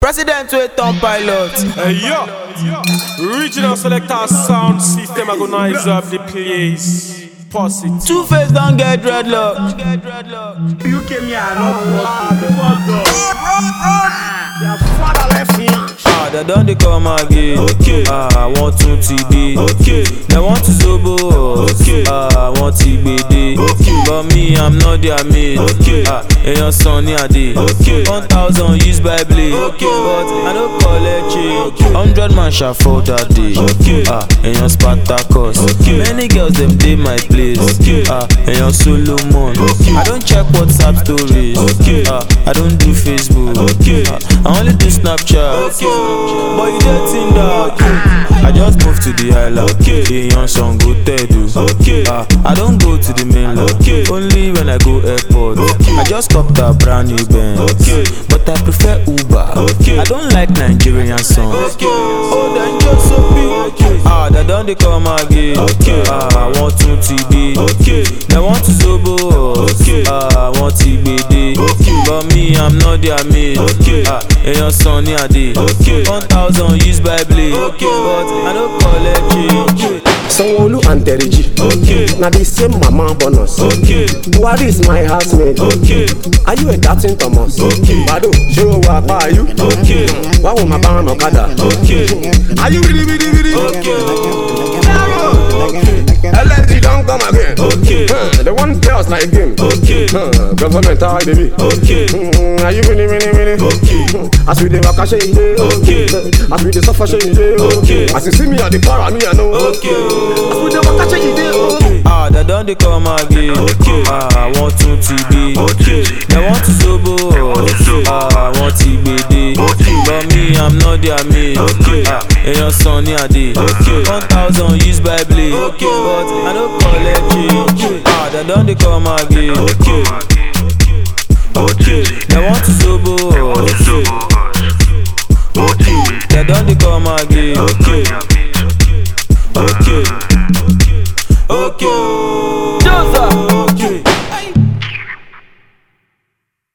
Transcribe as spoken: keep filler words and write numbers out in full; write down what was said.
President wait on pilot. Hey yo, regional selector sound system agonize up the place. Positive. Two face don't get dreadlock. You came here and not your father left me. Ah, they don't they come again. Okay. Ah, I want to T D. Okay. They want to Zobo. Okay. Ah, I want T B D. Okay. But me, I'm not their mate. Okay. Ah, and your son near day. Okay. One thousand used by blade. Okay. But I don't collect it. Okay. Hundred man shall fall that day. Okay. Ah, and your Spartacus. Okay. Many girls them day my place. Okay. Ah, and your Solomon. Okay. I don't check WhatsApp stories. Okay. Ah, I don't do Facebook. Okay. Ah, I only do Snapchat. Okay. But you don't think that I just moved to the island. Okay. The young son go Tedu. Okay. Ah, I don't go to the mainland. Okay. Only when I go airport. Okay. I just stopped a brand new Benz. Okay. But I prefer Uber. Okay. I don't like Nigerian songs. Okay. Oh, then just so big. Okay. Ah, they don't they come again. Okay. Ah, I want to T D. Okay. They want to Zobo. Okay. Ah, I want T B D. Okay. But me, I'm not their mate. Okay. Ah, and your son near day. Okay. One thousand used by blade. Okay. But I don't collect it. Sanwo-Olu and Teriji. Okay. Now the same mama bonus. Okay. Buhari is my housemate. Okay. Are you a Datin Thomas? Okay. Bado, show up, are you? Okay. Why will my ban Okada? Okay. Are you really, really, really? Okay. L N G don't come again. Okay. Huh, they want chaos like game. Okay. Huh, government, how baby? Okay. Hmm, are you really, really, really? Okay. Hmm, as we dey waka, shey you dey. Okay. Huh, as we dey suffer, shey you dey. Okay. As you see me at the bar, me I know. Okay. As we dey waka, shey you dey. Okay. Ah, they don't they come again. Okay. Ah, I want to T D. Okay. They want to Zobo. Okay. Ah, I want T B D. Okay. But me, I'm not their mate. Okay. Ah, and your son near day. Okay. One thousand used by blade. Okay. But I don't collect it. Ah, they don't they come again. Okay. Okay. They want to Zobo.